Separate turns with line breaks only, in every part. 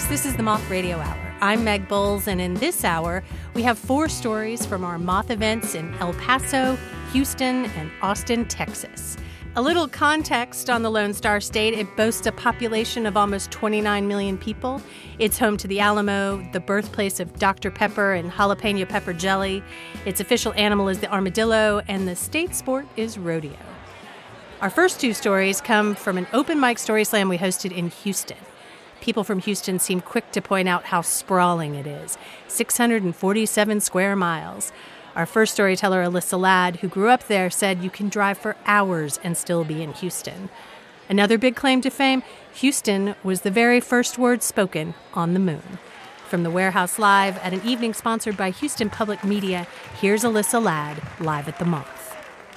folks. This is the Moth Radio Hour. I'm Meg Bowles, and in this hour, we have 4 stories from our Moth events in El Paso, Houston, and Austin, Texas. A little context on the Lone Star State: it boasts a population of almost 29 million people. It's home to the Alamo, the birthplace of Dr. Pepper and jalapeno pepper jelly. Its official animal is the armadillo, and the state sport is rodeo. Our first 2 stories come from an open mic story slam we hosted in Houston. People from Houston seem quick to point out how sprawling it is. 647 square miles. Our first storyteller, Alyssa Ladd, who grew up there, said you can drive for hours and still be in Houston. Another big claim to fame: Houston was the very first word spoken on the moon. From the Warehouse Live at an evening sponsored by Houston Public Media, here's Alyssa Ladd, live at the Moth.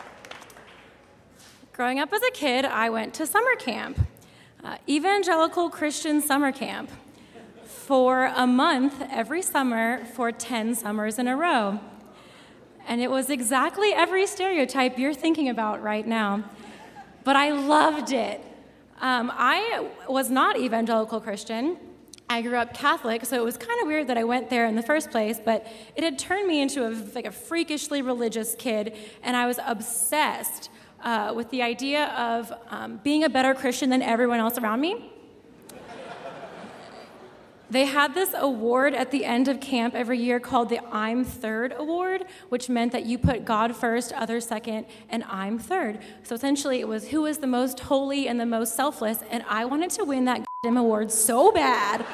Growing up as a kid, I went to summer camp, Evangelical Christian Summer Camp, for a month every summer for 10 summers in a row. And it was exactly every stereotype you're thinking about right now. But I loved it. I was not evangelical Christian. I grew up Catholic, so it was kind of weird that I went there in the first place, but it had turned me into a freakishly religious kid, and I was obsessed with the idea of being a better Christian than everyone else around me. They had this award at the end of camp every year called the I'm Third Award, which meant that you put God first, others second, and I'm third. So essentially it was who is the most holy and the most selfless, and I wanted to win that goddamn award so bad.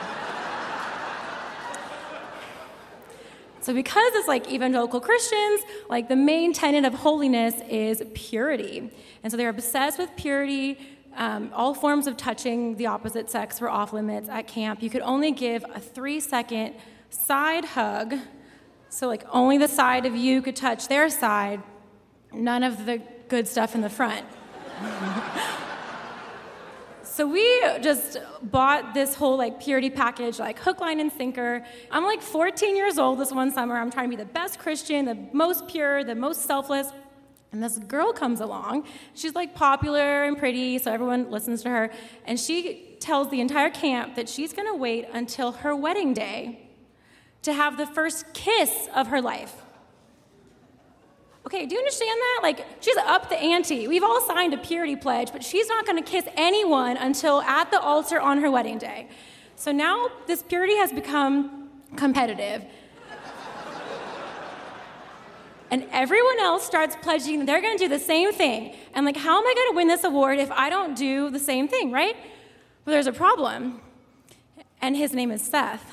So because it's like evangelical Christians, like the main tenet of holiness is purity. And so they're obsessed with purity. All forms of touching the opposite sex were off limits at camp. You could only give a 3-second side hug. So like only the side of you could touch their side. None of the good stuff in the front. So we just bought this whole like purity package, like hook, line, and sinker. I'm like 14 years old this one summer. I'm trying to be the best Christian, the most pure, the most selfless. And this girl comes along. She's like popular and pretty, so everyone listens to her. And she tells the entire camp that she's gonna wait until her wedding day to have the first kiss of her life. Okay, do you understand that? Like, she's up the ante. We've all signed a purity pledge, but she's not gonna kiss anyone until at the altar on her wedding day. So now this purity has become competitive. And everyone else starts pledging they're going to do the same thing. And like, how am I going to win this award if I don't do the same thing, right? Well, there's a problem. And his name is Seth.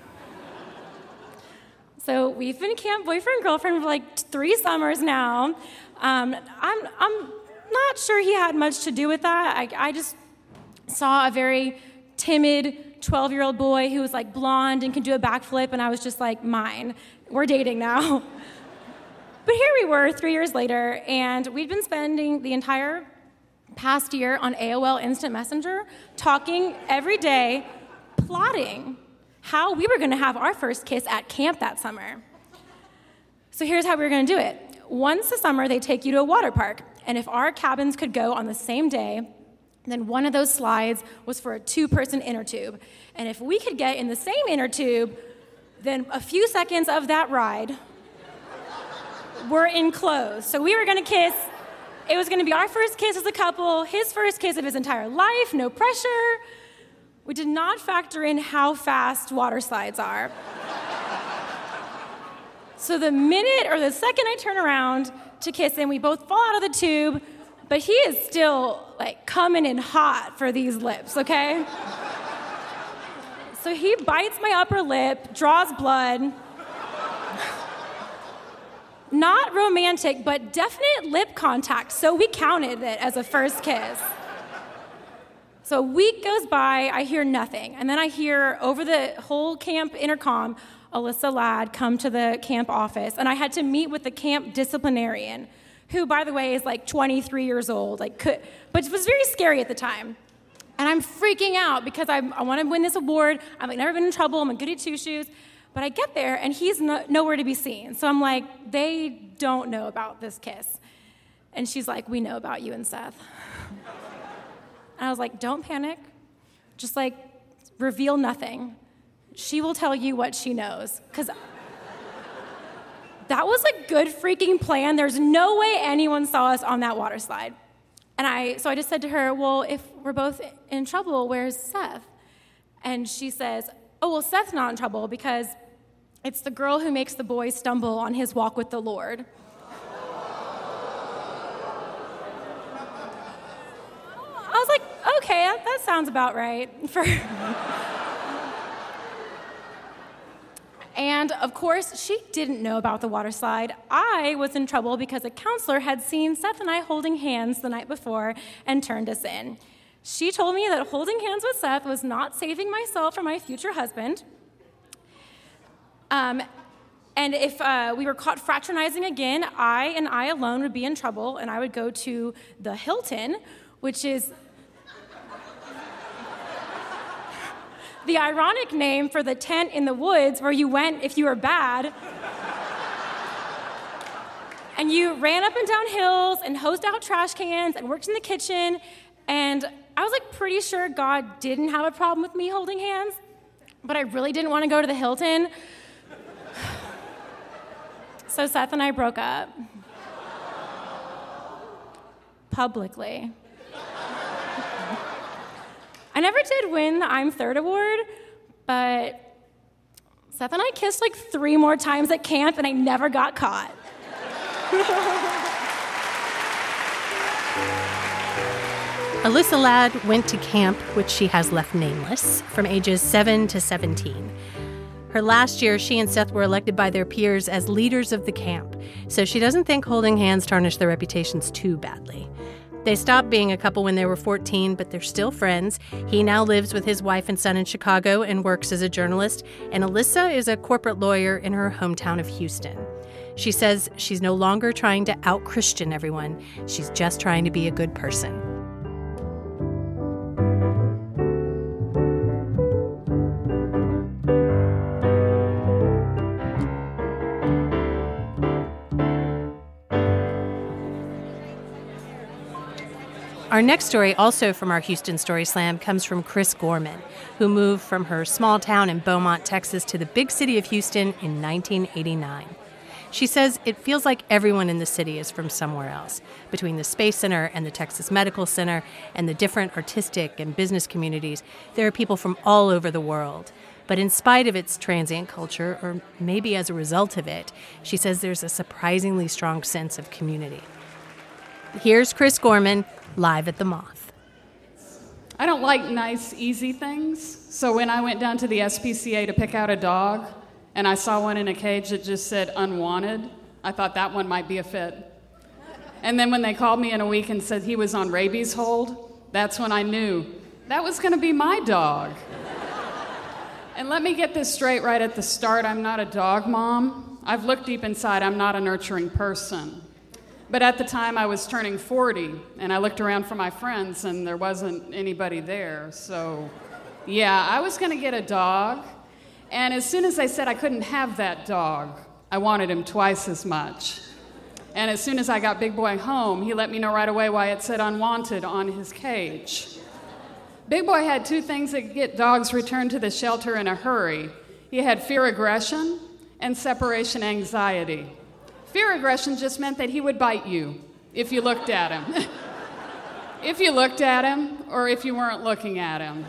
So we've been camp boyfriend, girlfriend for like 3 summers now. I'm not sure he had much to do with that. I just saw a very timid 12-year-old boy who was like blonde and could do a backflip, and I was just like, mine. We're dating now. But here we were 3 years later, and we'd been spending the entire past year on AOL Instant Messenger, talking every day, plotting how we were going to have our first kiss at camp that summer. So here's how we were going to do it. Once a summer, they take you to a water park, and if our cabins could go on the same day, then one of those slides was for a 2-person inner tube. And if we could get in the same inner tube, then a few seconds of that ride were enclosed. So we were gonna kiss. It was gonna be our first kiss as a couple, his first kiss of his entire life, no pressure. We did not factor in how fast water slides are. So the minute or the second I turn around to kiss him, we both fall out of the tube, but he is still like coming in hot for these lips, okay? So he bites my upper lip, draws blood. Not romantic, but definite lip contact, so we counted it as a first kiss. So a week goes by, I hear nothing, and then I hear over the whole camp intercom, Alyssa Ladd come to the camp office, and I had to meet with the camp disciplinarian, who, by the way, is like 23 years old, but it was very scary at the time. And I'm freaking out because I want to win this award. I've never been in trouble. I'm a goody two-shoes. But I get there, and he's nowhere to be seen. So I'm like, they don't know about this kiss. And she's like, we know about you and Seth. And I was like, don't panic. Just reveal nothing. she will tell you what she knows. Because that was a good freaking plan. There's no way anyone saw us on that water slide. So I just said to her, well, if we're both in trouble, where's Seth? And she says, oh, well, Seth's not in trouble because it's the girl who makes the boy stumble on his walk with the Lord. I was like, okay, that sounds about right. And of course, she didn't know about the water slide. I was in trouble because a counselor had seen Seth and I holding hands the night before and turned us in. She told me that holding hands with Seth was not saving myself from my future husband. And if we were caught fraternizing again, I alone would be in trouble, and I would go to the Hilton, which is the ironic name for the tent in the woods where you went if you were bad. And you ran up and down hills and hosed out trash cans and worked in the kitchen. And I was pretty sure God didn't have a problem with me holding hands, but I really didn't want to go to the Hilton. So Seth and I broke up. Publicly. I never did win the I'm Third award, but Seth and I kissed 3 more times at camp, and I never got caught.
Alyssa Ladd went to camp, which she has left nameless, from ages 7 to 17. Her last year, she and Seth were elected by their peers as leaders of the camp, so she doesn't think holding hands tarnished their reputations too badly. They stopped being a couple when they were 14, but they're still friends. He now lives with his wife and son in Chicago and works as a journalist, and Alyssa is a corporate lawyer in her hometown of Houston. She says she's no longer trying to out-Christian everyone. She's just trying to be a good person. Our next story, also from our Houston Story Slam, comes from Chris Gorman, who moved from her small town in Beaumont, Texas, to the big city of Houston in 1989. She says it feels like everyone in the city is from somewhere else. Between the Space Center and the Texas Medical Center and the different artistic and business communities, there are people from all over the world. But in spite of its transient culture, or maybe as a result of it, she says there's a surprisingly strong sense of community. Here's Chris Gorman, live at the Moth.
I don't like nice, easy things. So when I went down to the SPCA to pick out a dog, and I saw one in a cage that just said unwanted, I thought that one might be a fit. And then when they called me in a week and said he was on rabies hold, that's when I knew that was going to be my dog. And let me get this straight right at the start. I'm not a dog mom. I've looked deep inside. I'm not a nurturing person. But at the time, I was turning 40, and I looked around for my friends, and there wasn't anybody there. So, yeah, I was going to get a dog. And as soon as they said I couldn't have that dog, I wanted him twice as much. And as soon as I got Big Boy home, he let me know right away why it said unwanted on his cage. Big Boy had 2 things that get dogs returned to the shelter in a hurry. He had fear aggression and separation anxiety. Fear aggression just meant that he would bite you if you looked at him. If you looked at him, or if you weren't looking at him.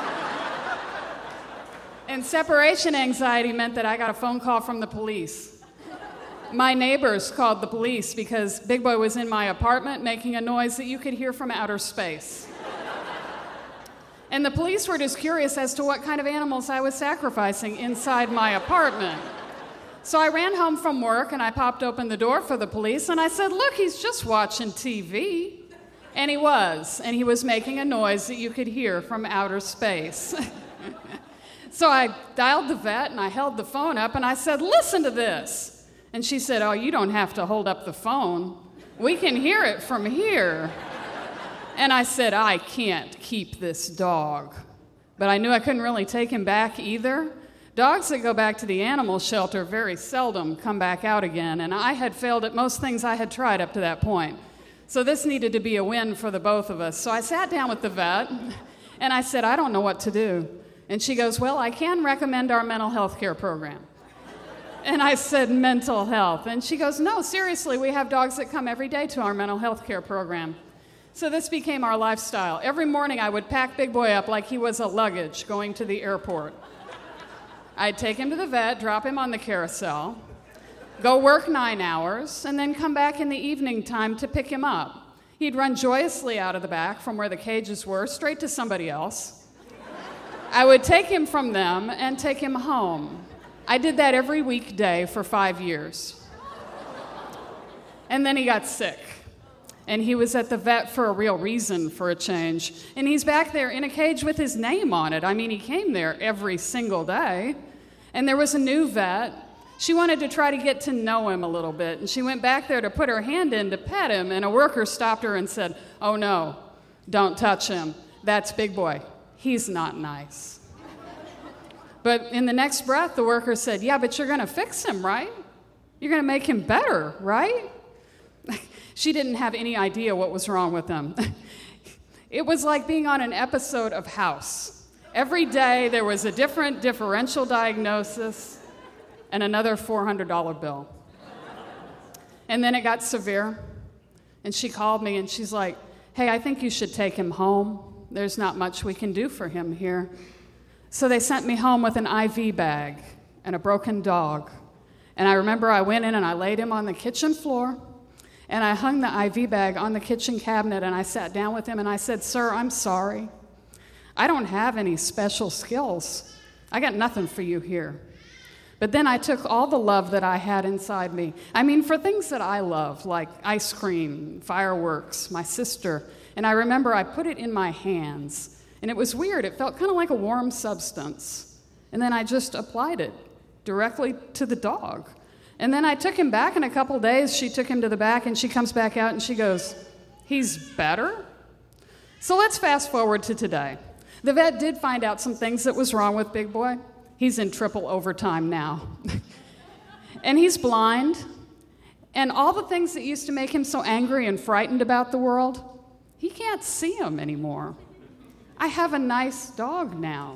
And separation anxiety meant that I got a phone call from the police. My neighbors called the police because Big Boy was in my apartment making a noise that you could hear from outer space. And the police were just curious as to what kind of animals I was sacrificing inside my apartment. So I ran home from work, and I popped open the door for the police, and I said, look, he's just watching TV. And he was making a noise that you could hear from outer space. So I dialed the vet, and I held the phone up, and I said, listen to this. And she said, oh, you don't have to hold up the phone. We can hear it from here. And I said, I can't keep this dog. But I knew I couldn't really take him back either. Dogs that go back to the animal shelter very seldom come back out again, and I had failed at most things I had tried up to that point. So this needed to be a win for the both of us. So I sat down with the vet, and I said, I don't know what to do. And she goes, well, I can recommend our mental health care program. And I said, mental health. And she goes, no, seriously, we have dogs that come every day to our mental health care program. So this became our lifestyle. Every morning I would pack Big Boy up like he was a luggage going to the airport. I'd take him to the vet, drop him on the carousel, go work 9 hours, and then come back in the evening time to pick him up. He'd run joyously out of the back from where the cages were, straight to somebody else. I would take him from them and take him home. I did that every weekday for 5 years. And then he got sick. And he was at the vet for a real reason for a change. And he's back there in a cage with his name on it. I mean, he came there every single day. And there was a new vet. She wanted to try to get to know him a little bit. And she went back there to put her hand in to pet him. And a worker stopped her and said, oh no, don't touch him. That's Big Boy. He's not nice. But in the next breath, the worker said, yeah, but you're going to fix him, right? You're going to make him better, right? She didn't have any idea what was wrong with him. It was like being on an episode of House. Every day there was a different differential diagnosis and another $400 bill. And then it got severe, and she called me and she's like, hey, I think you should take him home. There's not much we can do for him here. So they sent me home with an IV bag and a broken dog. And I remember I went in and I laid him on the kitchen floor, and I hung the IV bag on the kitchen cabinet, and I sat down with him and I said, sir, I'm sorry. I don't have any special skills. I got nothing for you here. But then I took all the love that I had inside me. I mean, for things that I love, like ice cream, fireworks, my sister. And I remember I put it in my hands. And it was weird. It felt kind of like a warm substance. And then I just applied it directly to the dog. And then I took him back in a couple days. She took him to the back, and she comes back out, and she goes, he's better? So let's fast forward to today. The vet did find out some things that was wrong with Big Boy. He's in triple overtime now. And he's blind. And all the things that used to make him so angry and frightened about the world, he can't see them anymore. I have a nice dog now.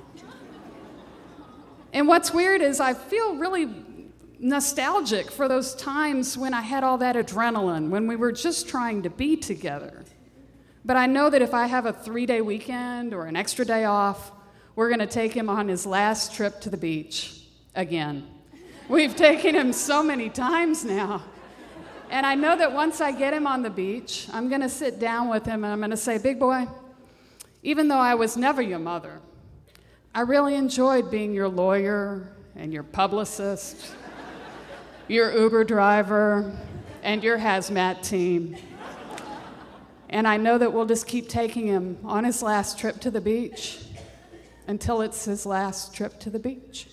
And what's weird is I feel really nostalgic for those times when I had all that adrenaline, when we were just trying to be together. But I know that if I have a 3-day weekend or an extra day off, we're going to take him on his last trip to the beach again. We've taken him so many times now. And I know that once I get him on the beach, I'm going to sit down with him and I'm going to say, Big Boy, even though I was never your mother, I really enjoyed being your lawyer and your publicist, your Uber driver, and your hazmat team. And I know that we'll just keep taking him on his last trip to the beach until it's his last trip to the beach.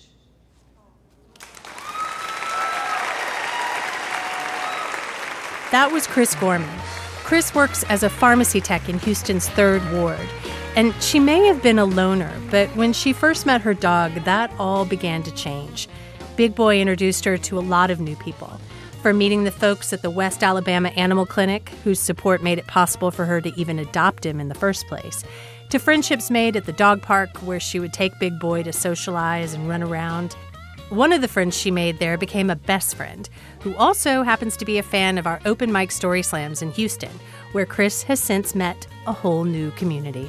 That was Chris Gorman. Chris works as a pharmacy tech in Houston's 3rd Ward. And she may have been a loner, but when she first met her dog, that all began to change. Big Boy introduced her to a lot of new people. From meeting the folks at the West Alabama Animal Clinic, whose support made it possible for her to even adopt him in the first place, to friendships made at the dog park where she would take Big Boy to socialize and run around. One of the friends she made there became a best friend, who also happens to be a fan of our open mic story slams in Houston, where Chris has since met a whole new community.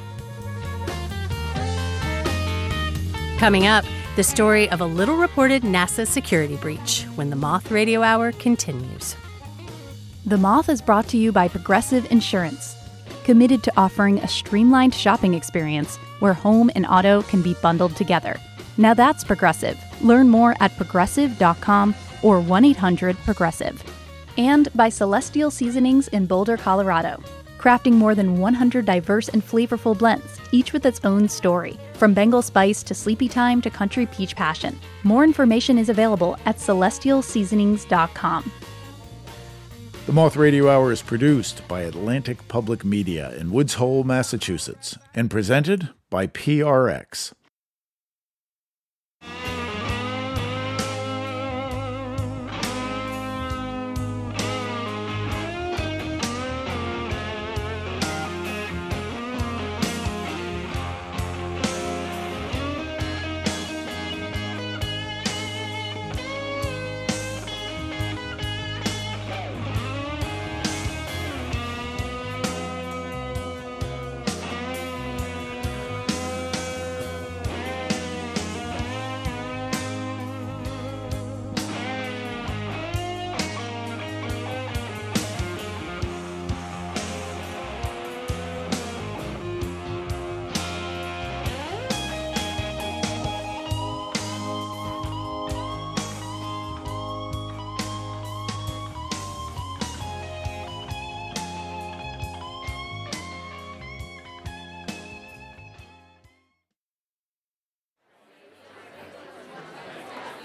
Coming up, the story of a little reported NASA security breach when the Moth Radio Hour continues.
The Moth is brought to you by Progressive Insurance, committed to offering a streamlined shopping experience where home and auto can be bundled together. Now that's Progressive. Learn more at progressive.com or 1-800-PROGRESSIVE. And by Celestial Seasonings in Boulder, Colorado, crafting more than 100 diverse and flavorful blends, each with its own story, from Bengal Spice to Sleepy Time to Country Peach Passion. More information is available at celestialseasonings.com.
The Moth Radio Hour is produced by Atlantic Public Media in Woods Hole, Massachusetts, and presented by PRX.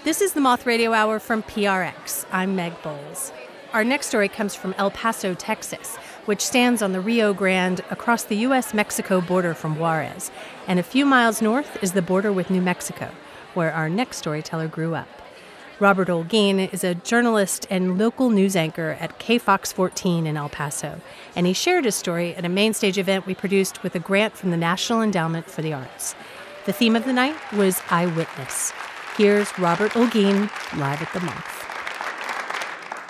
This is the Moth Radio Hour from PRX. I'm Meg Bowles. Our next story comes from El Paso, Texas, which stands on the Rio Grande across the U.S.-Mexico border from Juarez. And a few miles north is the border with New Mexico, where our next storyteller grew up. Robert Olguin is a journalist and local news anchor at KFOX 14 in El Paso, and he shared his story at a main stage event we produced with a grant from the National Endowment for the Arts. The theme of the night was Eyewitness. Here's Robert Olguin live at the Moth.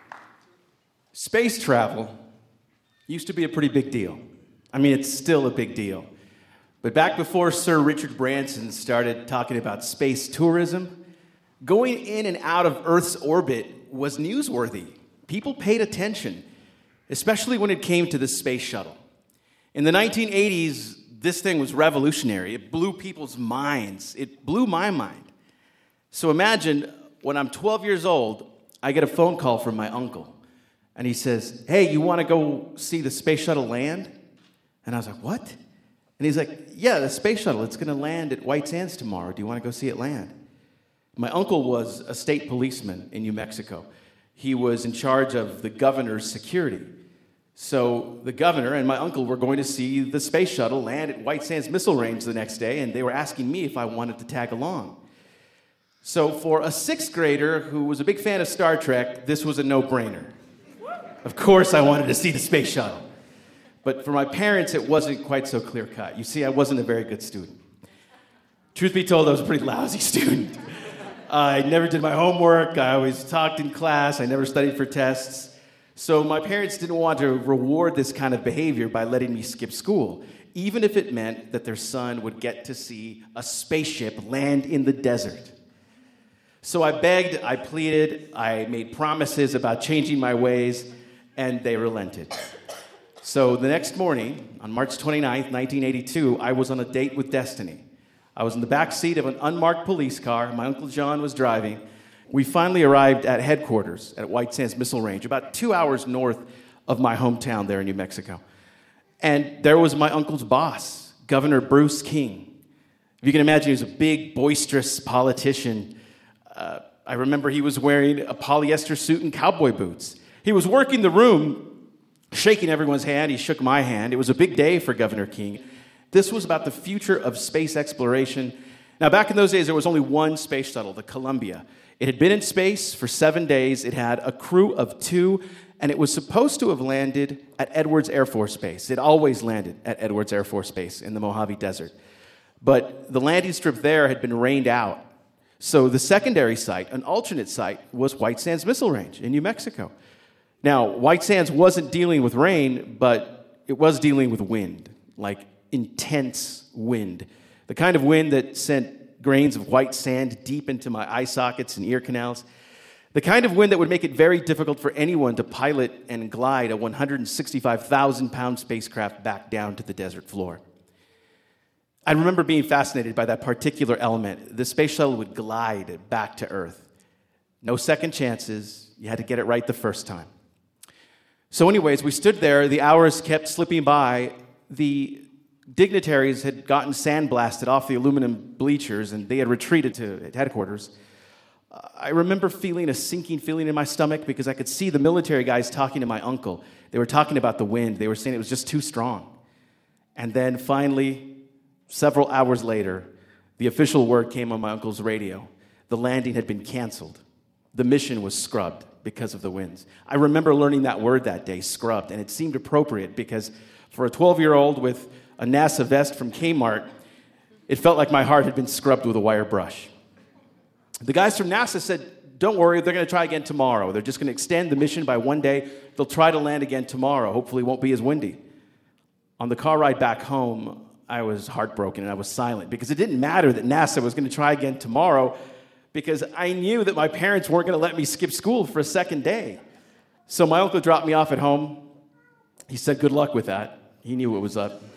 Space travel used to be a pretty big deal. I mean, it's still a big deal. But back before Sir Richard Branson started talking about space tourism, going in and out of Earth's orbit was newsworthy. People paid attention, especially when it came to the space shuttle. In the 1980s, this thing was revolutionary. It blew people's minds. It blew my mind. So imagine when I'm 12 years old, I get a phone call from my uncle. And he says, "Hey, you want to go see the space shuttle land?" And I was like, "What?" And he's like, "Yeah, the space shuttle. It's going to land at White Sands tomorrow. Do you want to go see it land?" My uncle was a state policeman in New Mexico. He was in charge of the governor's security. So the governor and my uncle were going to see the space shuttle land at White Sands Missile Range the next day, and they were asking me if I wanted to tag along. So for a sixth grader who was a big fan of Star Trek, this was a no-brainer. Of course I wanted to see the space shuttle. But for my parents, it wasn't quite so clear-cut. You see, I wasn't a very good student. Truth be told, I was a pretty lousy student. I never did my homework. I always talked in class. I never studied for tests. So my parents didn't want to reward this kind of behavior by letting me skip school, even if it meant that their son would get to see a spaceship land in the desert. So I begged, I pleaded, I made promises about changing my ways, and they relented. So the next morning, on March 29th, 1982, I was on a date with destiny. I was in the back seat of an unmarked police car. My Uncle John was driving. We finally arrived at headquarters at White Sands Missile Range, about 2 hours north of my hometown there in New Mexico. And there was my uncle's boss, Governor Bruce King. If you can imagine, he was a big, boisterous politician. I remember he was wearing a polyester suit and cowboy boots. He was working the room, shaking everyone's hand. He shook my hand. It was a big day for Governor King. This was about the future of space exploration. Now, back in those days, there was only one space shuttle, the Columbia. It had been in space for 7 days. It had a crew of 2, and it was supposed to have landed at Edwards Air Force Base. It always landed at Edwards Air Force Base in the Mojave Desert. But the landing strip there had been rained out. So the secondary site, an alternate site, was White Sands Missile Range in New Mexico. Now, White Sands wasn't dealing with rain, but it was dealing with wind, like intense wind. The kind of wind that sent grains of white sand deep into my eye sockets and ear canals. The kind of wind that would make it very difficult for anyone to pilot and glide a 165,000-pound spacecraft back down to the desert floor. I remember being fascinated by that particular element. The space shuttle would glide back to Earth. No second chances. You had to get it right the first time. So anyways, we stood there. The hours kept slipping by. The dignitaries had gotten sandblasted off the aluminum bleachers, and they had retreated to headquarters. I remember feeling a sinking feeling in my stomach because I could see the military guys talking to my uncle. They were talking about the wind. They were saying it was just too strong. And then finally, several hours later, the official word came on my uncle's radio. The landing had been canceled. The mission was scrubbed because of the winds. I remember learning that word that day, scrubbed, and it seemed appropriate because for a 12-year-old with a NASA vest from Kmart, it felt like my heart had been scrubbed with a wire brush. The guys from NASA said, "Don't worry, they're going to try again tomorrow. They're just going to extend the mission by 1 day. They'll try to land again tomorrow. Hopefully it won't be as windy." On the car ride back home, I was heartbroken and I was silent because it didn't matter that NASA was going to try again tomorrow because I knew that my parents weren't going to let me skip school for a second day. So my uncle dropped me off at home. He said, "Good luck with that." He knew what was up.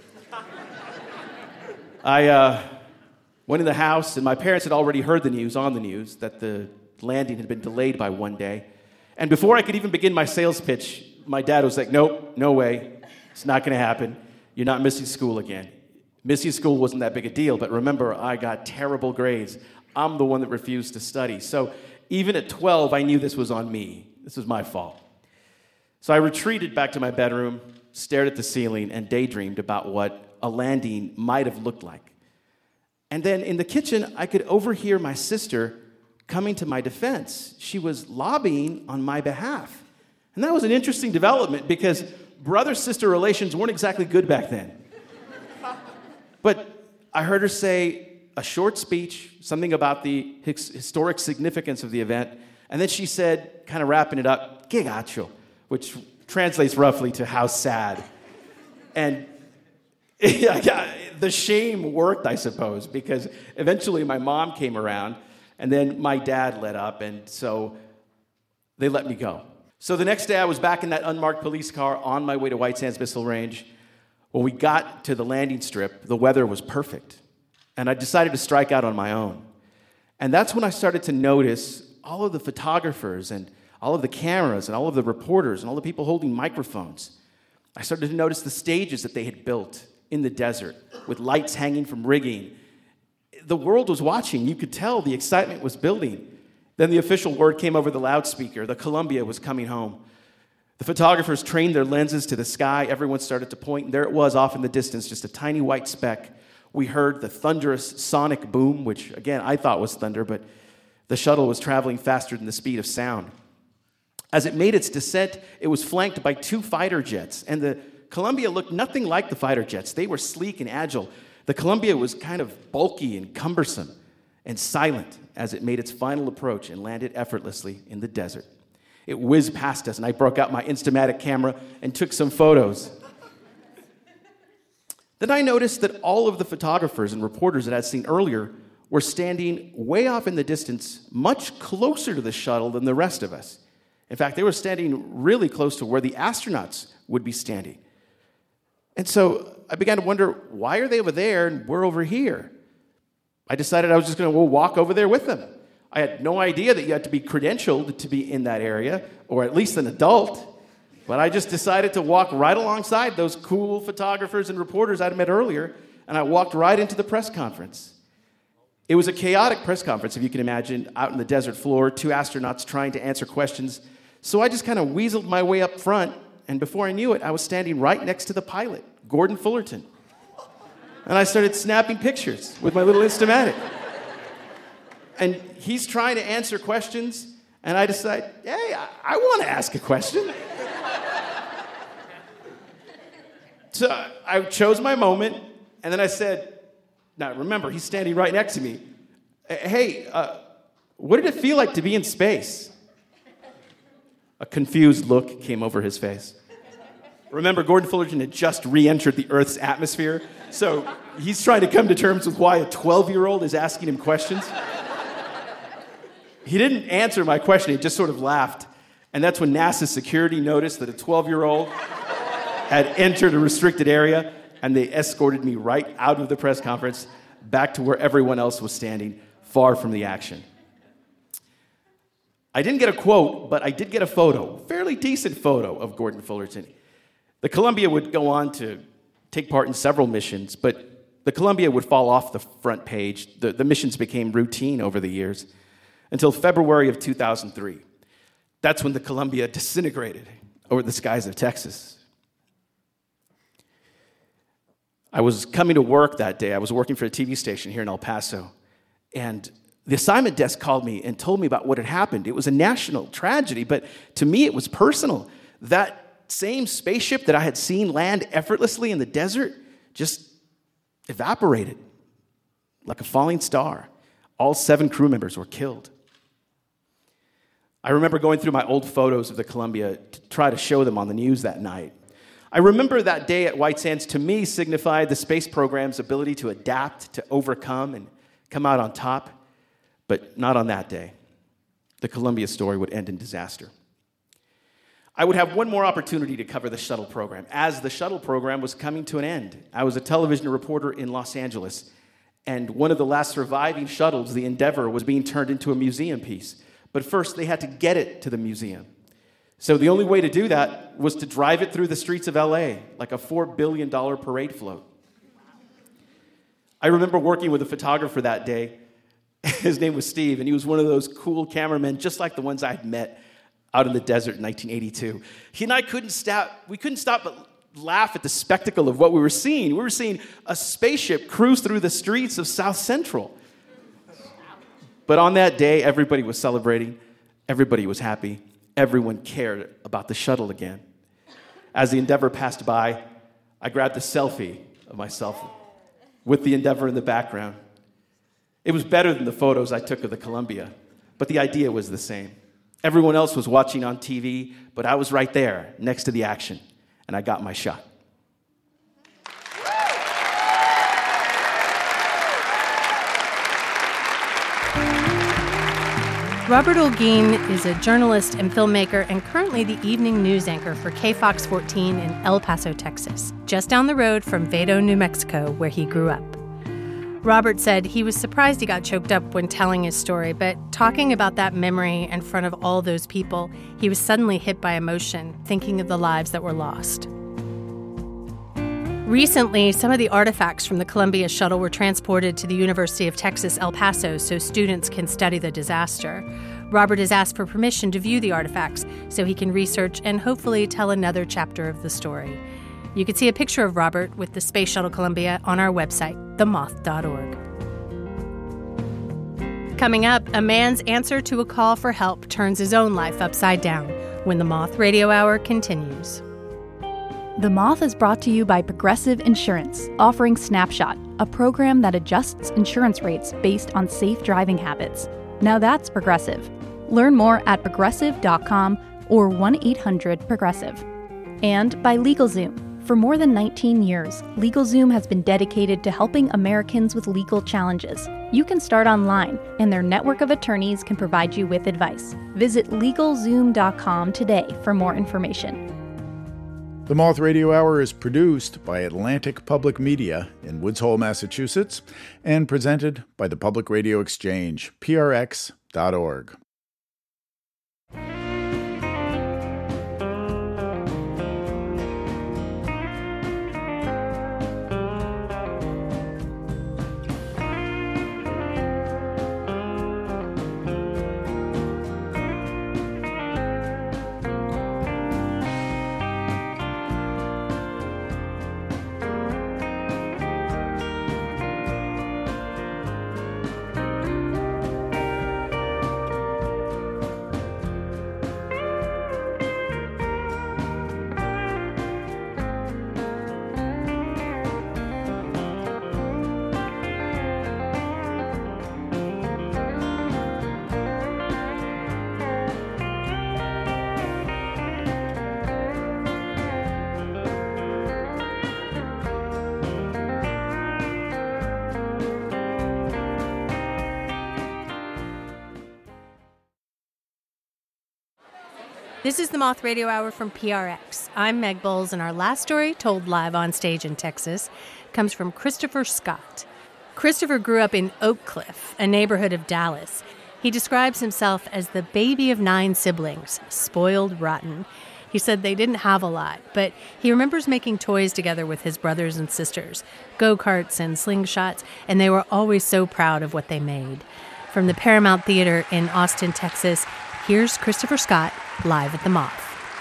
I went in the house, and my parents had already heard the news on the news that the landing had been delayed by 1 day. And before I could even begin my sales pitch, my dad was like, "Nope, no way. It's not going to happen. You're not missing school again." Missing school wasn't that big a deal, but remember, I got terrible grades. I'm the one that refused to study. So even at 12, I knew this was on me. This was my fault. So I retreated back to my bedroom, stared at the ceiling, and daydreamed about what a landing might have looked like. And then in the kitchen, I could overhear my sister coming to my defense. She was lobbying on my behalf. And that was an interesting development because brother-sister relations weren't exactly good back then. But I heard her say a short speech, something about the historic significance of the event, and then she said, kind of wrapping it up, "Que gacho," which translates roughly to "how sad." And the shame worked, I suppose, because eventually my mom came around, and then my dad let up, and so they let me go. So the next day I was back in that unmarked police car on my way to White Sands Missile Range. When we got to the landing strip, the weather was perfect, and I decided to strike out on my own. And that's when I started to notice all of the photographers and all of the cameras and all of the reporters and all the people holding microphones. I started to notice the stages that they had built in the desert with lights hanging from rigging. The world was watching. You could tell the excitement was building. Then the official word came over the loudspeaker. The Columbia was coming home. The photographers trained their lenses to the sky. Everyone started to point, and there it was off in the distance, just a tiny white speck. We heard the thunderous sonic boom, which, again, I thought was thunder, but the shuttle was traveling faster than the speed of sound. As it made its descent, it was flanked by 2 fighter jets, and the Columbia looked nothing like the fighter jets. They were sleek and agile. The Columbia was kind of bulky and cumbersome and silent as it made its final approach and landed effortlessly in the desert. It whizzed past us, and I broke out my Instamatic camera and took some photos. Then I noticed that all of the photographers and reporters that I'd seen earlier were standing way off in the distance, much closer to the shuttle than the rest of us. In fact, they were standing really close to where the astronauts would be standing. And so I began to wonder, why are they over there and we're over here? I decided I was just going to walk over there with them. I had no idea that you had to be credentialed to be in that area, or at least an adult. But I just decided to walk right alongside those cool photographers and reporters I'd met earlier, and I walked right into the press conference. It was a chaotic press conference, if you can imagine, out in the desert floor, 2 astronauts trying to answer questions. So I just kind of weaseled my way up front, and before I knew it, I was standing right next to the pilot, Gordon Fullerton. And I started snapping pictures with my little Instamatic. And he's trying to answer questions, and I decide, hey, I want to ask a question. So I chose my moment, and then I said, now remember, he's standing right next to me. Hey, what did it feel like to be in space? A confused look came over his face. Remember, Gordon Fullerton had just re-entered the Earth's atmosphere, so he's trying to come to terms with why a 12-year-old is asking him questions. He didn't answer my question, he just sort of laughed. And that's when NASA's security noticed that a 12-year-old had entered a restricted area, and they escorted me right out of the press conference back to where everyone else was standing, far from the action. I didn't get a quote, but I did get a photo, a fairly decent photo of Gordon Fullerton. The Columbia would go on to take part in several missions, but the Columbia would fall off the front page. The missions became routine over the years until February of 2003. That's when the Columbia disintegrated over the skies of Texas. I was coming to work that day. I was working for a TV station here in El Paso, and the assignment desk called me and told me about what had happened. It was a national tragedy, but to me it was personal. That same spaceship that I had seen land effortlessly in the desert just evaporated like a falling star. All 7 crew members were killed. I remember going through my old photos of the Columbia to try to show them on the news that night. I remember that day at White Sands, to me, signified the space program's ability to adapt, to overcome, and come out on top. But not on that day. The Columbia story would end in disaster. I would have one more opportunity to cover the shuttle program, as the shuttle program was coming to an end. I was a television reporter in Los Angeles, and one of the last surviving shuttles, the Endeavour, was being turned into a museum piece. But first, they had to get it to the museum. So the only way to do that was to drive it through the streets of LA, like a $4 billion parade float. I remember working with a photographer that day, His name was Steve, and he was one of those cool cameramen, just like the ones I'd met out in the desert in 1982. He and I couldn't stop but laugh at the spectacle of what we were seeing. We were seeing a spaceship cruise through the streets of South Central. But on that day, everybody was celebrating. Everybody was happy. Everyone cared about the shuttle again. As the Endeavour passed by, I grabbed a selfie of myself with the Endeavour in the background. It was better than the photos I took of the Columbia, but the idea was the same. Everyone else was watching on TV, but I was right there next to the action, and I got my shot.
Robert Olguin is a journalist and filmmaker and currently the evening news anchor for KFOX 14 in El Paso, Texas, just down the road from Vado, New Mexico, where he grew up. Robert said he was surprised he got choked up when telling his story, but talking about that memory in front of all those people, he was suddenly hit by emotion, thinking of the lives that were lost. Recently, some of the artifacts from the Columbia shuttle were transported to the University of Texas, El Paso, so students can study the disaster. Robert has asked for permission to view the artifacts so he can research and hopefully tell another chapter of the story. You can see a picture of Robert with the Space Shuttle Columbia on our website, themoth.org. Coming up, a man's answer to a call for help turns his own life upside down when the Moth Radio Hour continues.
The Moth is brought to you by Progressive Insurance, offering Snapshot, a program that adjusts insurance rates based on safe driving habits. Now that's Progressive. Learn more at progressive.com or 1-800-PROGRESSIVE. And by LegalZoom. For more than 19 years, LegalZoom has been dedicated to helping Americans with legal challenges. You can start online, and their network of attorneys can provide you with advice. Visit LegalZoom.com today for more information.
The Moth Radio Hour is produced by Atlantic Public Media in Woods Hole, Massachusetts, and presented by the Public Radio Exchange, prx.org.
This is the Moth Radio Hour from PRX. I'm Meg Bowles, and our last story, told live on stage in Texas, comes from Christopher Scott. Christopher grew up in Oak Cliff, a neighborhood of Dallas. He describes himself as the baby of 9 siblings, spoiled rotten. He said they didn't have a lot, but he remembers making toys together with his brothers and sisters, go-karts and slingshots, and they were always so proud of what they made. From the Paramount Theater in Austin, Texas, here's Christopher Scott live at the Moth.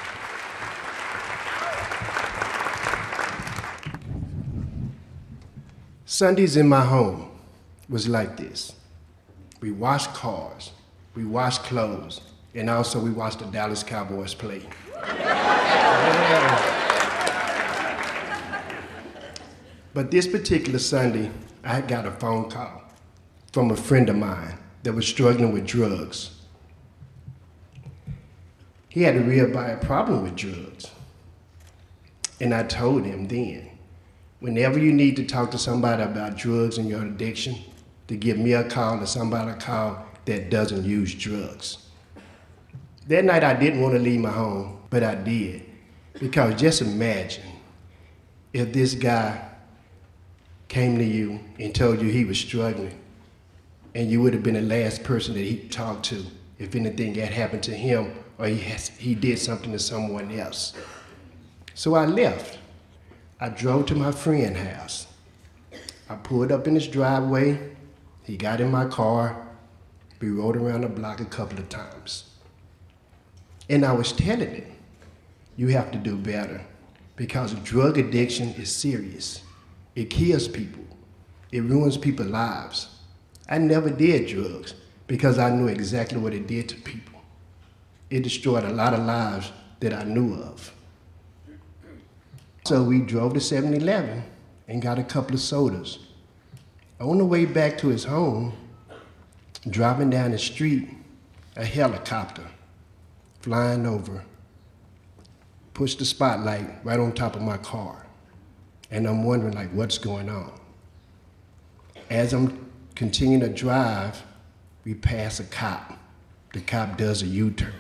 Sundays in my home was like this. We washed cars, we washed clothes, and also we watched the Dallas Cowboys play. But this particular Sunday, I had got a phone call from a friend of mine that was struggling with drugs. He had a real bad problem with drugs. And I told him then, whenever you need to talk to somebody about drugs and your addiction, to give me a call or somebody a call that doesn't use drugs. That night I didn't want to leave my home, but I did. Because just imagine if this guy came to you and told you he was struggling, and you would have been the last person that he talked to if anything had happened to him or he did something to someone else. So I left. I drove to my friend's house. I pulled up in his driveway. He got in my car. We rode around the block a couple of times. And I was telling him, you have to do better because drug addiction is serious. It kills people. It ruins people's lives. I never did drugs because I knew exactly what it did to people. It destroyed a lot of lives that I knew of. So we drove to 7-Eleven and got a couple of sodas. On the way back to his home, driving down the street, a helicopter flying over, pushed the spotlight right on top of my car. And I'm wondering, like, what's going on? As I'm continuing to drive, we pass a cop. The cop does a U-turn.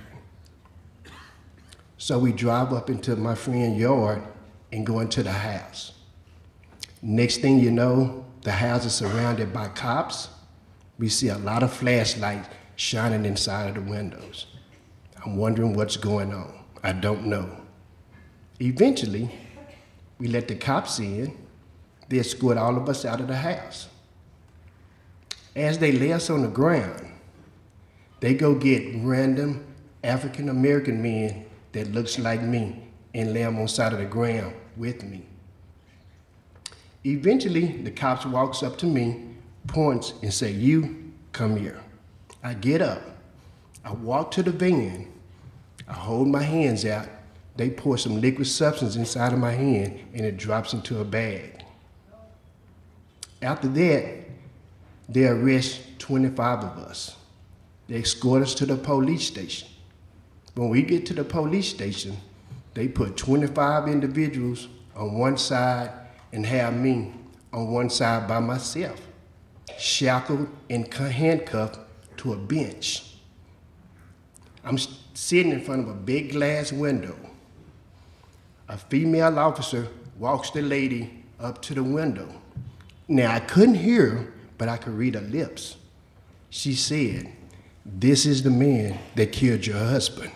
So we drive up into my friend's yard and go into the house. Next thing you know, the house is surrounded by cops. We see a lot of flashlights shining inside of the windows. I'm wondering what's going on. I don't know. Eventually, we let the cops in. They escort all of us out of the house. As they lay us on the ground, they go get random African-American men that looks like me and lay them on the side of the ground with me. Eventually, the cops walks up to me, points, and say, "You, come here." I get up. I walk to the van. I hold my hands out. They pour some liquid substance inside of my hand, and it drops into a bag. After that, they arrest 25 of us. They escort us to the police station. When we get to the police station, they put 25 individuals on one side and have me on one side by myself, shackled and handcuffed to a bench. I'm sitting in front of a big glass window. A female officer walks the lady up to the window. Now, I couldn't hear her, but I could read her lips. She said, "This is the man that killed your husband."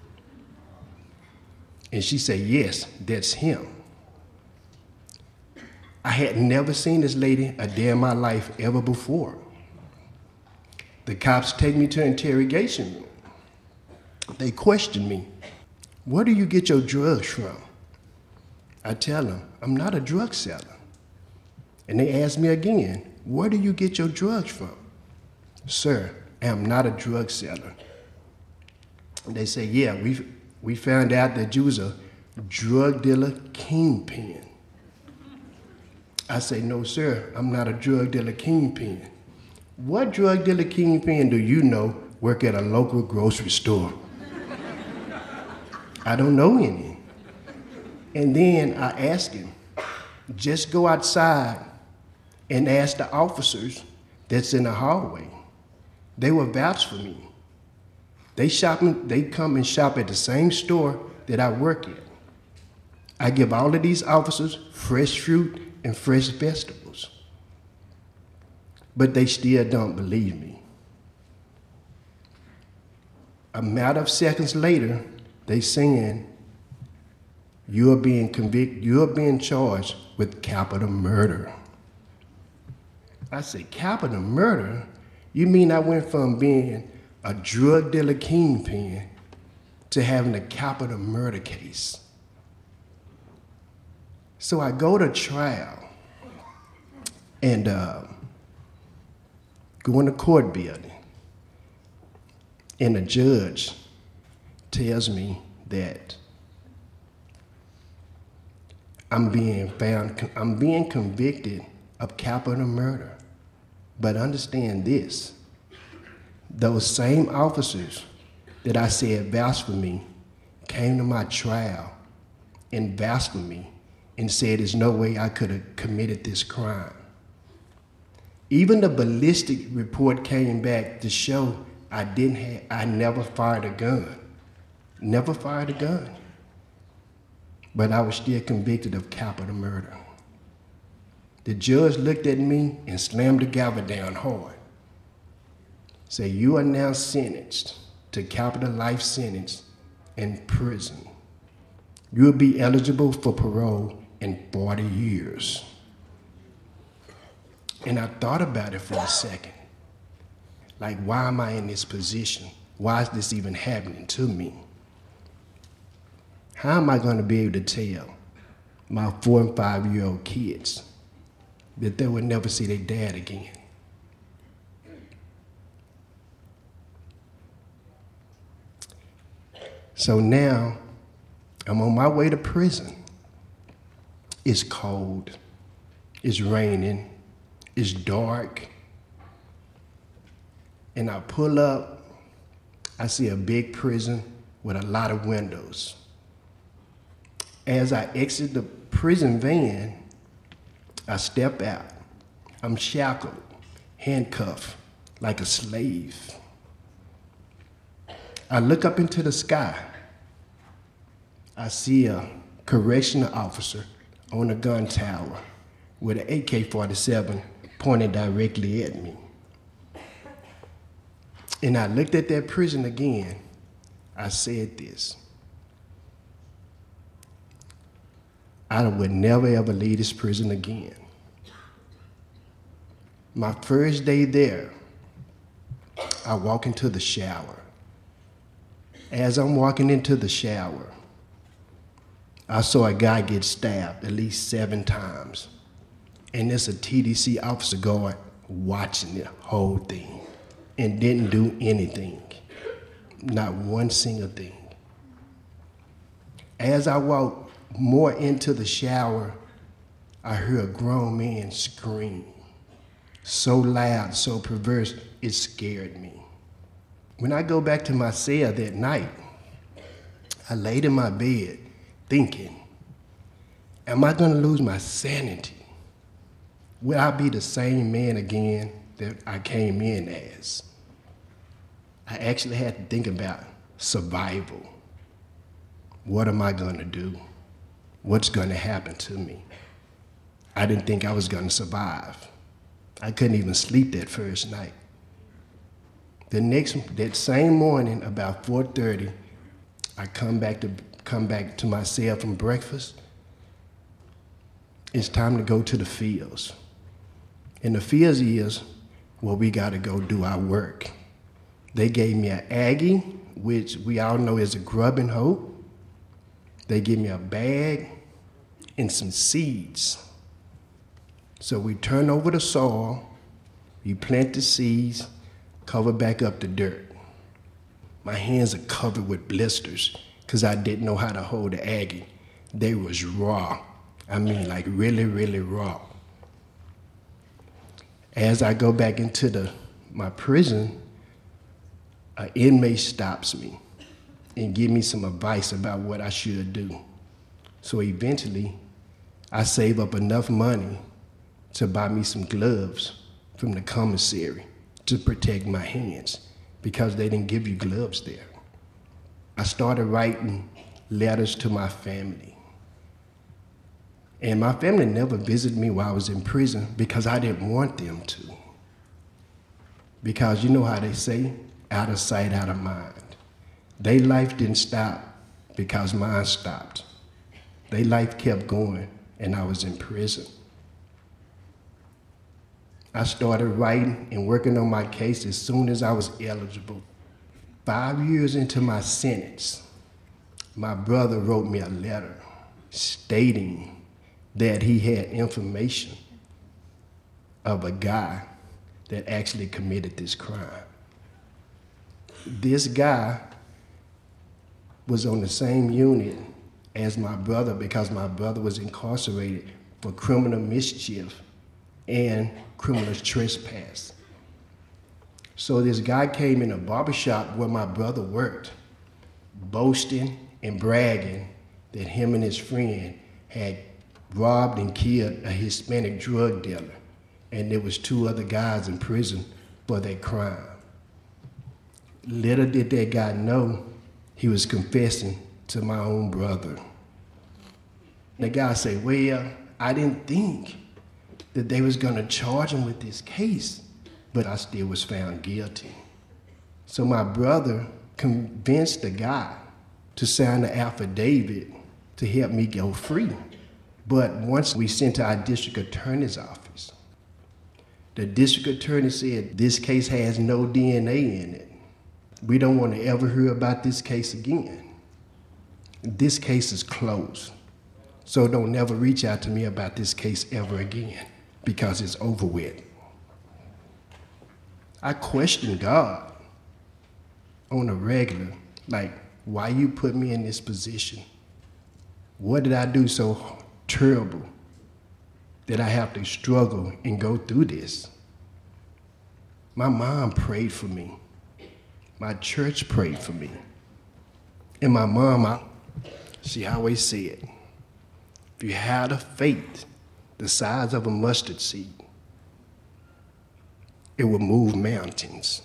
And she said, "Yes, that's him." I had never seen this lady a day in my life ever before. The cops take me to an interrogation room. They question me, "Where do you get your drugs from?" I tell them, "I'm not a drug seller." And they ask me again, "Where do you get your drugs from?" "Sir, I am not a drug seller." And they say, "Yeah, we found out that you was a drug dealer kingpin." I say, "No, sir, I'm not a drug dealer kingpin." "What drug dealer kingpin do you know work at a local grocery store?" "I don't know any." And then I ask him, "Just go outside and ask the officers that's in the hallway. They will vouch for me. They come and shop at the same store that I work at. I give all of these officers fresh fruit and fresh vegetables. But they still don't believe me. A matter of seconds later, they saying, "You are being convicted, you are being charged with capital murder." I say, "Capital murder? You mean I went from being a drug dealer kingpin to having a capital murder case?" So I go to trial and go in the court building, and the judge tells me that I'm being convicted of capital murder. But understand this, those same officers that I said vouched for me came to my trial and vouched for me and said there's no way I could have committed this crime. Even the ballistic report came back to show I never fired a gun. Never fired a gun. But I was still convicted of capital murder. The judge looked at me and slammed the gavel down hard. Say, "You are now sentenced to capital life sentence in prison. You will be eligible for parole in 40 years. And I thought about it for a second. Like, why am I in this position? Why is this even happening to me? How am I going to be able to tell my 4 and 5-year-old kids that they will never see their dad again? So now I'm on my way to prison. It's cold, it's raining, it's dark. And I pull up, I see a big prison with a lot of windows. As I exit the prison van, I step out. I'm shackled, handcuffed, like a slave. I look up into the sky. I see a correctional officer on a gun tower with an AK-47 pointed directly at me. And I looked at that prison again. I said this: I would never ever leave this prison again. My first day there, I walk into the shower. As I'm walking into the shower, I saw a guy get stabbed at least 7 times. And there's a TDC officer guard watching the whole thing and didn't do anything. Not one single thing. As I walked more into the shower, I heard a grown man scream. So loud, so perverse, it scared me. When I go back to my cell that night, I laid in my bed thinking, am I going to lose my sanity? Will I be the same man again that I came in as? I actually had to think about survival. What am I going to do? What's going to happen to me? I didn't think I was going to survive. I couldn't even sleep that first night. That same morning, about 4:30, I come back to my cell from breakfast. It's time to go to the fields. And the fields is where we got to go do our work. They gave me an Aggie, which we all know is a grub and hoe. They gave me a bag and some seeds. So we turn over the soil, we plant the seeds, cover back up the dirt. My hands are covered with blisters because I didn't know how to hold the Aggie. They was raw. I mean, like really, really raw. As I go back into my prison, an inmate stops me and give me some advice about what I should do. So eventually, I save up enough money to buy me some gloves from the commissary to protect my hands because they didn't give you gloves there. I started writing letters to my family. And my family never visited me while I was in prison because I didn't want them to. Because you know how they say, out of sight, out of mind. Their life didn't stop because mine stopped. Their life kept going and I was in prison. I started writing and working on my case as soon as I was eligible. 5 years into my sentence, my brother wrote me a letter stating that he had information of a guy that actually committed this crime. This guy was on the same unit as my brother because my brother was incarcerated for criminal mischief and criminal trespass. So this guy came in a barbershop where my brother worked, boasting and bragging that him and his friend had robbed and killed a Hispanic drug dealer, and there was 2 other guys in prison for that crime. Little did that guy know he was confessing to my own brother. The guy said, well, I didn't think that they was gonna charge him with this case, but I still was found guilty. So my brother convinced the guy to sign the affidavit to help me go free. But once we sent to our district attorney's office, The district attorney said this case has no DNA in it. We don't want to ever hear about this case again. This case is closed. So don't never reach out to me about this case ever again, because it's over with. I question God on a regular, like, why you put me in this position? What did I do so terrible that I have to struggle and go through this? My mom prayed for me. My church prayed for me. And my mom, she always said, if you had a faith the size of a mustard seed, it would move mountains.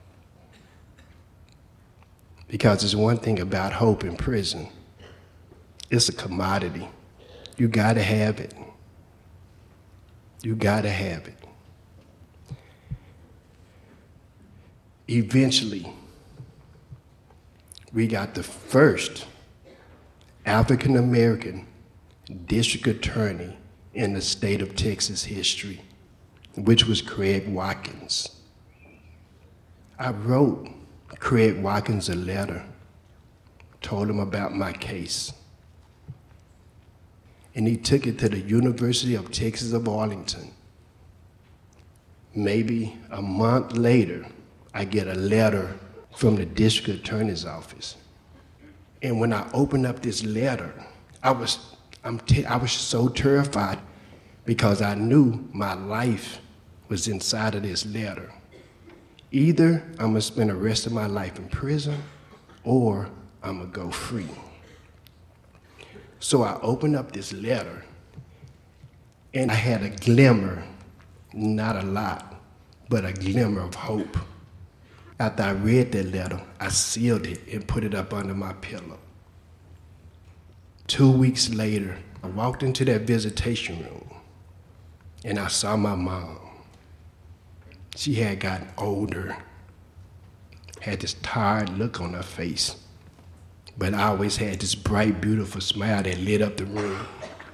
Because there's one thing about hope in prison. It's a commodity. You gotta have it. You gotta have it. Eventually, we got the first African American district attorney in the state of Texas history, which was Craig Watkins. I wrote Craig Watkins a letter, told him about my case. And he took it to the University of Texas of Arlington. Maybe a month later, I get a letter from the district attorney's office. And when I opened up this letter, I was so terrified because I knew my life was inside of this letter. Either I'm gonna spend the rest of my life in prison or I'm gonna go free. So I opened up this letter and I had a glimmer, not a lot, but a glimmer of hope. After I read that letter, I sealed it and put it up under my pillow. 2 weeks later, I walked into that visitation room and I saw my mom. She had gotten older, had this tired look on her face, but I always had this bright, beautiful smile that lit up the room.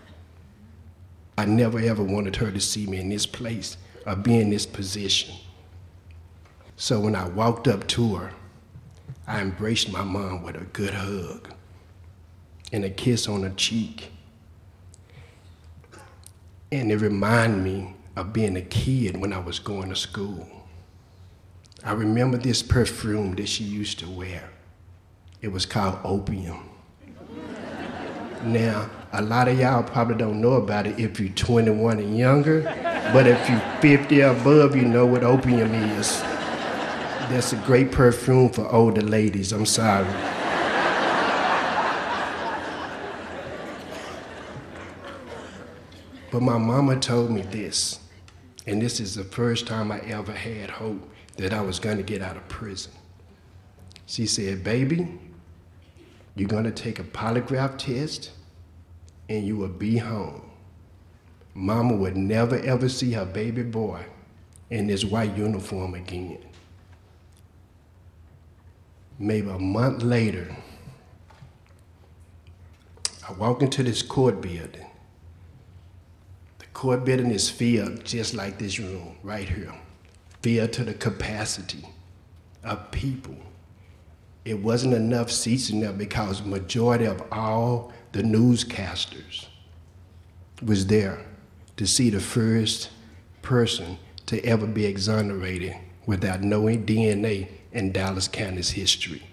I never ever wanted her to see me in this place or be in this position. So when I walked up to her, I embraced my mom with a good hug and a kiss on her cheek. And it reminded me of being a kid when I was going to school. I remember this perfume that she used to wear. It was called Opium. Now, a lot of y'all probably don't know about it if you're 21 and younger, but if you're 50 or above, you know what opium is. That's a great perfume for older ladies, I'm sorry. But my mama told me this, and this is the first time I ever had hope that I was gonna get out of prison. She said, baby, you're gonna take a polygraph test and you will be home. Mama would never ever see her baby boy in this white uniform again. Maybe a month later, I walk into this court building. The court building is filled just like this room right here, filled to the capacity of people. It wasn't enough seats in there because majority of all the newscasters was there to see the first person to ever be exonerated without knowing DNA in Dallas County's history.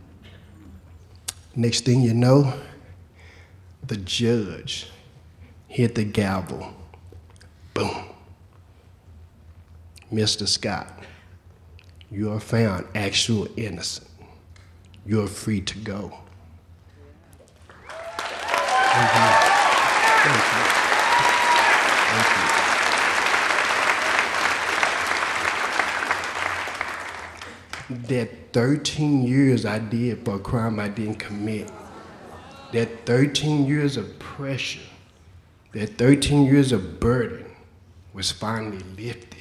Next thing you know, the judge hit the gavel. Boom. Mr. Scott, you are found actual innocent. You're free to go. Thank you. Thank you. Thank you. That 13 years I did for a crime I didn't commit, that 13 years of pressure, that 13 years of burden was finally lifted.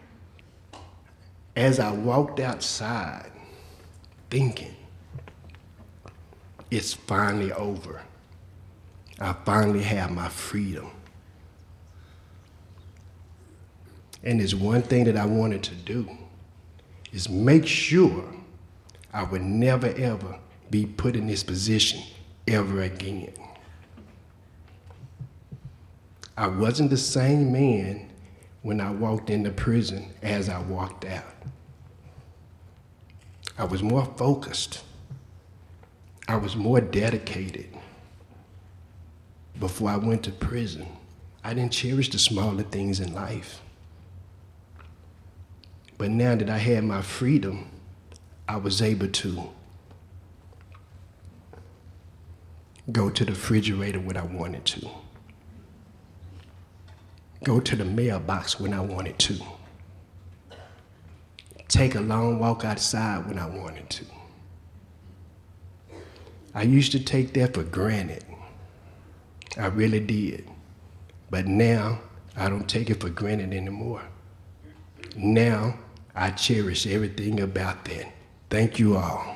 As I walked outside thinking, it's finally over. I finally have my freedom. And there's one thing that I wanted to do is make sure I would never, ever be put in this position ever again. I wasn't the same man when I walked into prison as I walked out. I was more focused. I was more dedicated. Before I went to prison, I didn't cherish the smaller things in life. But now that I had my freedom, I was able to go to the refrigerator when I wanted to, go to the mailbox when I wanted to, take a long walk outside when I wanted to. I used to take that for granted. I really did. But now, I don't take it for granted anymore. Now, I cherish everything about that. Thank you all.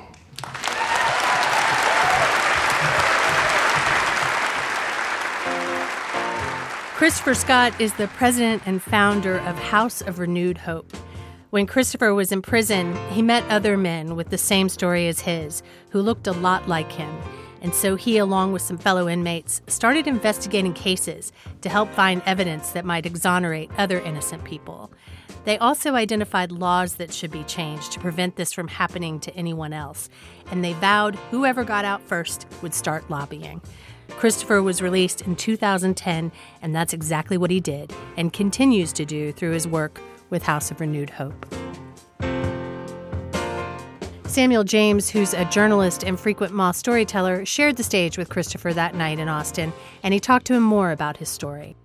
Christopher Scott is the president and founder of House of Renewed Hope. When Christopher was in prison, he met other men with the same story as his, who looked a lot like him. And so he, along with some fellow inmates, started investigating cases to help find evidence that might exonerate other innocent people. They also identified laws that should be changed to prevent this from happening to anyone else. And they vowed whoever got out first would start lobbying. Christopher was released in 2010, and that's exactly what he did and continues to do through his work with House of Renewed Hope. Samuel James, who's a journalist and frequent moth storyteller, shared the stage with Christopher that night in Austin, and he talked to him more about his story.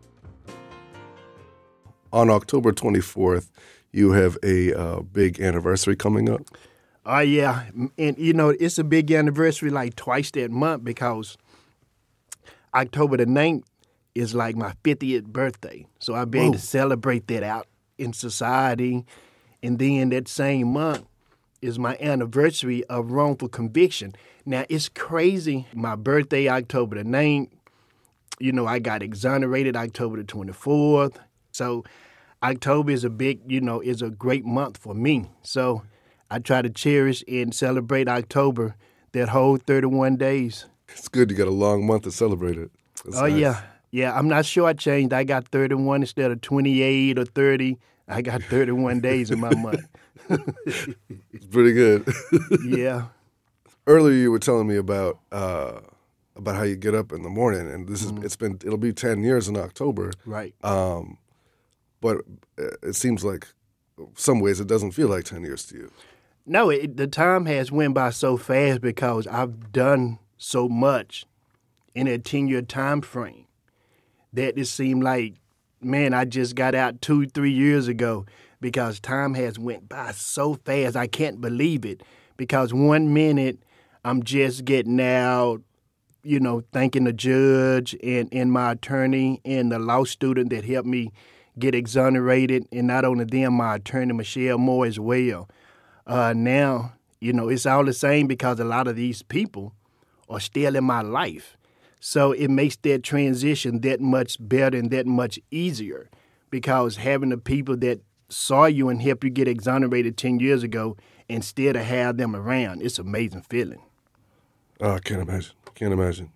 On October 24th, you have a big anniversary coming up.
Oh, yeah. And, it's a big anniversary like twice that month because October the 9th is like my 50th birthday. So I'll be able to celebrate that out in society. And then that same month is my anniversary of wrongful conviction. Now, it's crazy. My birthday, October the 9th, I got exonerated October the 24th. So October is is a great month for me. So I try to cherish and celebrate October, that whole 31 days.
It's good you got a long month to celebrate it. That's nice.
Yeah. Yeah, I'm not sure I changed. I got 31 instead of 28 or 30. I got 31 days in my month.
It's pretty good.
Yeah.
Earlier you were telling me about how you get up in the morning, and this is it'll be 10 years in October.
Right.
But it seems like some ways it doesn't feel like 10 years to you.
No, the time has went by so fast because I've done so much in a 10-year time frame that it seemed like, man, I just got out 2-3 years ago because time has went by so fast. I can't believe it because 1 minute I'm just getting out, thanking the judge and my attorney and the law student that helped me get exonerated, and not only them, my attorney, Michelle Moore, as well. Now, it's all the same because a lot of these people are still in my life. So it makes that transition that much better and that much easier because having the people that saw you and helped you get exonerated 10 years ago and still to have them around, it's an amazing feeling.
Oh, I can't imagine.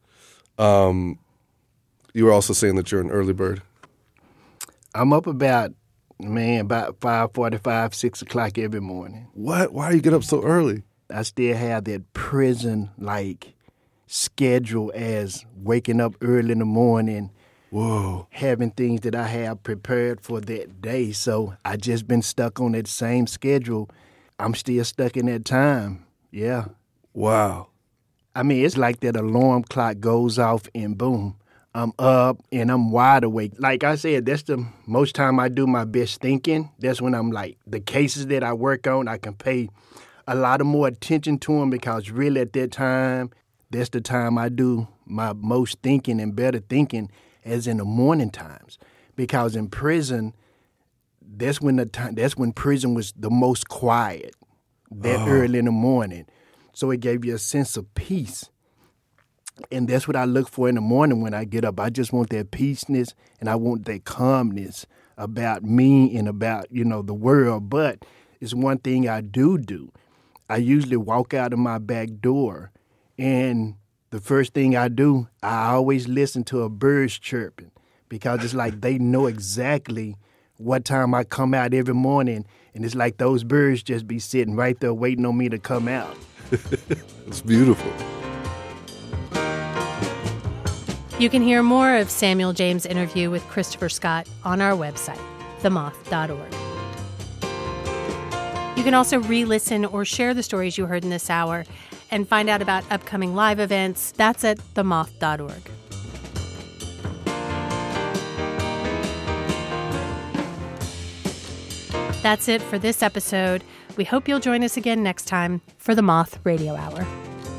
You were also saying that you're an early bird.
I'm up about 5:45, 6 o'clock every morning.
What? Why do you get up so early?
I still have that prison schedule as waking up early in the morning.
Whoa.
Having things that I have prepared for that day. So I just been stuck on that same schedule. I'm still stuck in that time. Yeah.
Wow.
I mean, it's like that alarm clock goes off and boom, I'm up and I'm wide awake. Like I said, that's the most time I do my best thinking. That's when I'm the cases that I work on, I can pay a lot of more attention to them because really at that time, that's the time I do my most thinking and better thinking as in the morning times. Because in prison, that's when prison was the most quiet, early in the morning. So it gave you a sense of peace. And that's what I look for in the morning when I get up. I just want that peaceness and I want that calmness about me and about, the world. But it's one thing I do. I usually walk out of my back door, and the first thing I do, I always listen to a birds chirping, because it's like they know exactly what time I come out every morning, and it's like those birds just be sitting right there waiting on me to come out.
It's beautiful.
You can hear more of Samuel James' interview with Christopher Scott on our website, themoth.org. You can also re-listen or share the stories you heard in this hour and find out about upcoming live events. That's at themoth.org. That's it for this episode. We hope you'll join us again next time for the Moth Radio Hour.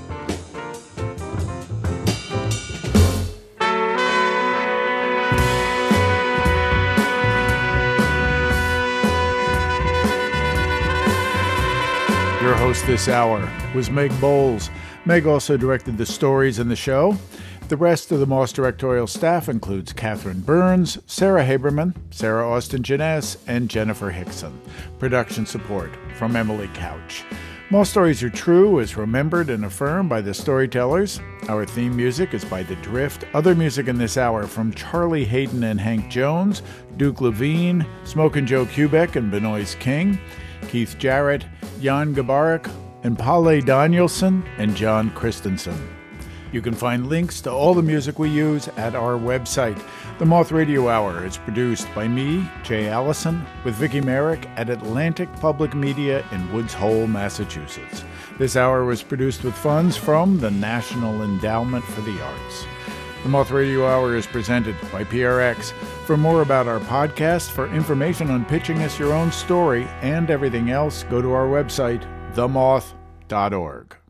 Your host this hour was Meg Bowles. Meg also directed the stories in the show. The rest of the Moth directorial staff includes Catherine Burns, Sarah Haberman, Sarah Austin Jeunesse, and Jennifer Hickson. Production support from Emily Couch. Moth Stories Are True is remembered and affirmed by the storytellers. Our theme music is by The Drift. Other music in this hour from Charlie Hayden and Hank Jones, Duke Levine, Smokin' Joe Kubek and Benoist King, Keith Jarrett, Jan Gabarek, and Palle Danielson and John Christensen. You can find links to all the music we use at our website. The Moth Radio Hour is produced by me, Jay Allison, with Vicki Merrick at Atlantic Public Media in Woods Hole, Massachusetts. This hour was produced with funds from the National Endowment for the Arts. The Moth Radio Hour is presented by PRX. For more about our podcast, for information on pitching us your own story and everything else, go to our website, themoth.org.